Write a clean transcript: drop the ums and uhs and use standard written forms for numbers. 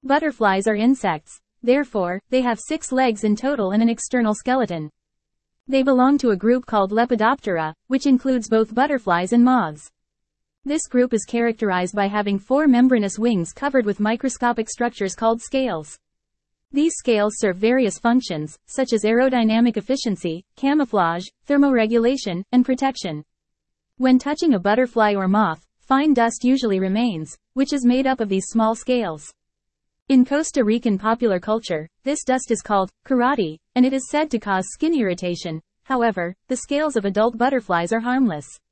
Butterflies are insects. Therefore, they have 6 legs in total and an external skeleton. They belong to a group called Lepidoptera, which includes both butterflies and moths. This group is characterized by having 4 membranous wings covered with microscopic structures called scales. These scales serve various functions, such as aerodynamic efficiency, camouflage, thermoregulation, and protection. When touching a butterfly or moth, fine dust usually remains, which is made up of these small scales. In Costa Rican popular culture, this dust is called karate, and it is said to cause skin irritation. However, the scales of adult butterflies are harmless.